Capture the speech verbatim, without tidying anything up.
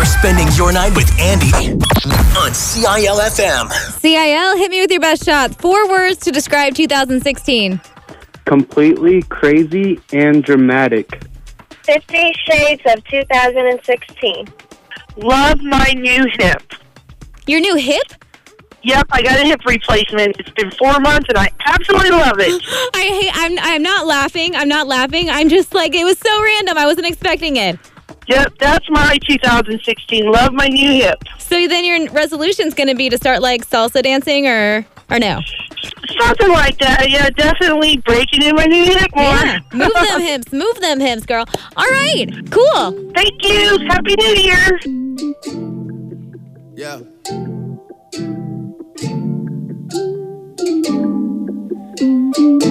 spending your night with Andy on C I L F M. C I L, hit me with your best shots. Four words to describe two thousand sixteen. Completely crazy and dramatic. Fifty Shades of two thousand sixteen. Love my new hip. Your new hip? Yep, I got a hip replacement. It's been four months, and I absolutely love it. I hate. I'm. I'm not laughing. I'm not laughing. I'm just like, it was so random. I wasn't expecting it. Yep, that's my two thousand sixteen. Love my new hip. So then your resolution's going to be to start like salsa dancing, or or no? Something like that. Yeah, definitely breaking in my new hip more. Yeah. Move them hips. Move them hips, girl. All right. Cool. Thank you. Happy New Year. Yeah.